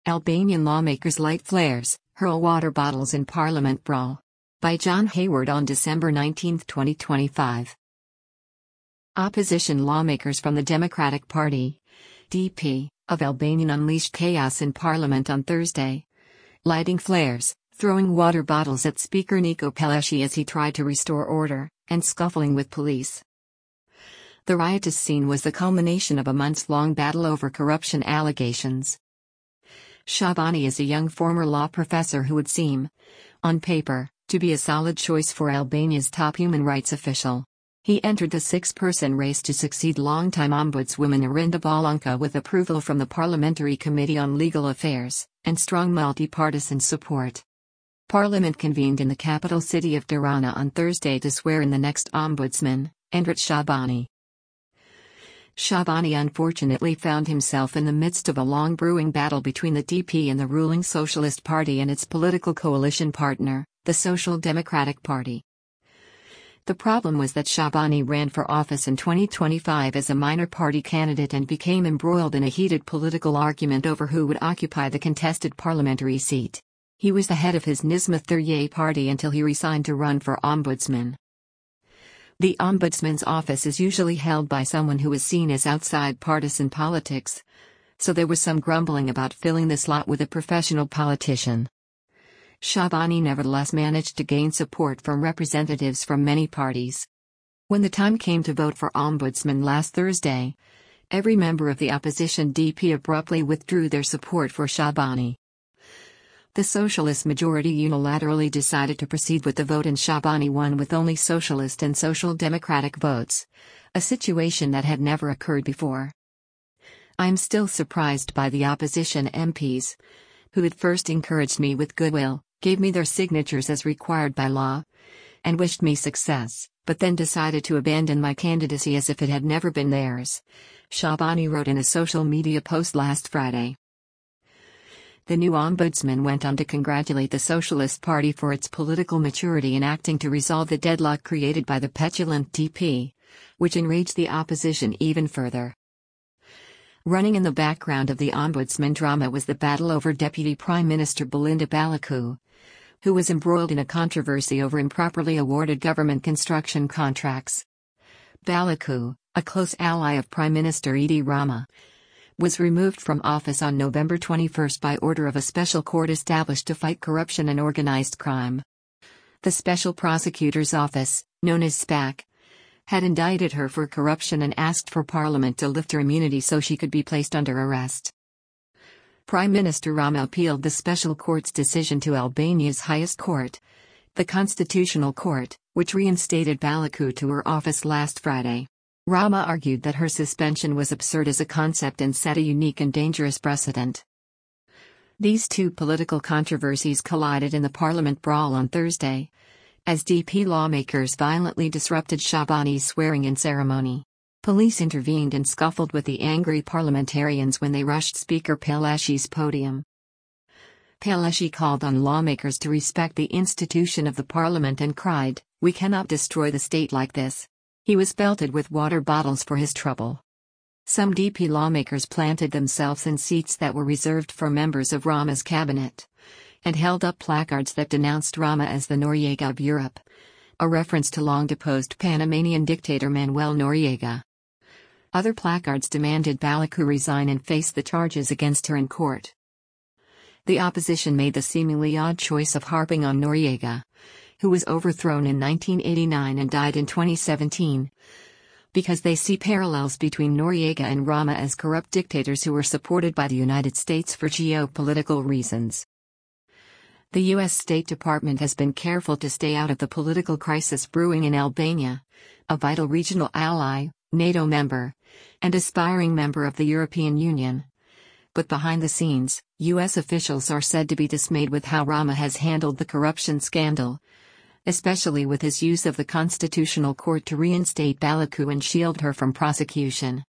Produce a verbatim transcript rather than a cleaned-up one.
Albanian lawmakers light flares, hurl water bottles in Parliament brawl. By John Hayward on December nineteenth, twenty twenty-five. Opposition lawmakers from the Democratic Party, D P, of Albania unleashed chaos in Parliament on Thursday, lighting flares, throwing water bottles at Speaker Niko Peleshi as he tried to restore order, and scuffling with police. The riotous scene was the culmination of a months-long battle over corruption allegations. Shabani is a young former law professor who would seem, on paper, to be a solid choice for Albania's top human rights official. He entered the six-person race to succeed longtime Ombudswoman Arinda Balanka with approval from the Parliamentary Committee on Legal Affairs, and strong multi-partisan support. Parliament convened in the capital city of Tirana on Thursday to swear in the next ombudsman, Endrit Shabani. Shabani unfortunately found himself in the midst of a long brewing battle between the D P and the ruling Socialist Party and its political coalition partner, the Social Democratic Party. The problem was that Shabani ran for office in twenty twenty-five as a minor party candidate and became embroiled in a heated political argument over who would occupy the contested parliamentary seat. He was the head of his Nizma Thurye party until he resigned to run for ombudsman. The ombudsman's office is usually held by someone who is seen as outside partisan politics, so there was some grumbling about filling the slot with a professional politician. Shabani nevertheless managed to gain support from representatives from many parties. When the time came to vote for ombudsman last Thursday, every member of the opposition D P abruptly withdrew their support for Shabani. The socialist majority unilaterally decided to proceed with the vote and Shabani won with only socialist and social democratic votes, a situation that had never occurred before. I'm still surprised by the opposition M Ps, who had first encouraged me with goodwill, gave me their signatures as required by law, and wished me success, but then decided to abandon my candidacy as if it had never been theirs, Shabani wrote in a social media post last Friday. The new ombudsman went on to congratulate the Socialist Party for its political maturity in acting to resolve the deadlock created by the petulant D P, which enraged the opposition even further. Running in the background of the ombudsman drama was the battle over Deputy Prime Minister Belinda Balaku, who was embroiled in a controversy over improperly awarded government construction contracts. Balaku, a close ally of Prime Minister Edi Rama, was removed from office on November twenty-first by order of a special court established to fight corruption and organized crime. The Special Prosecutor's Office, known as SPAC, had indicted her for corruption and asked for Parliament to lift her immunity so she could be placed under arrest. Prime Minister Rama appealed the special court's decision to Albania's highest court, the Constitutional Court, which reinstated Balaku to her office last Friday. Rama argued that her suspension was absurd as a concept and set a unique and dangerous precedent. These two political controversies collided in the Parliament brawl on Thursday, as D P lawmakers violently disrupted Shabani's swearing-in ceremony. Police intervened and scuffled with the angry parliamentarians when they rushed Speaker Peleshi's podium. Peleshi called on lawmakers to respect the institution of the parliament and cried, "We cannot destroy the state like this." He was pelted with water bottles for his trouble. Some D P lawmakers planted themselves in seats that were reserved for members of Rama's cabinet, and held up placards that denounced Rama as the Noriega of Europe, a reference to long-deposed Panamanian dictator Manuel Noriega. Other placards demanded Balaku resign and face the charges against her in court. The opposition made the seemingly odd choice of harping on Noriega, who was overthrown in nineteen eighty-nine and died in twenty seventeen, because they see parallels between Noriega and Rama as corrupt dictators who were supported by the United States for geopolitical reasons. The U S State Department has been careful to stay out of the political crisis brewing in Albania, a vital regional ally, NATO member, and aspiring member of the European Union. But behind the scenes, U S officials are said to be dismayed with how Rama has handled the corruption scandal, especially with his use of the Constitutional Court to reinstate Balaku and shield her from prosecution.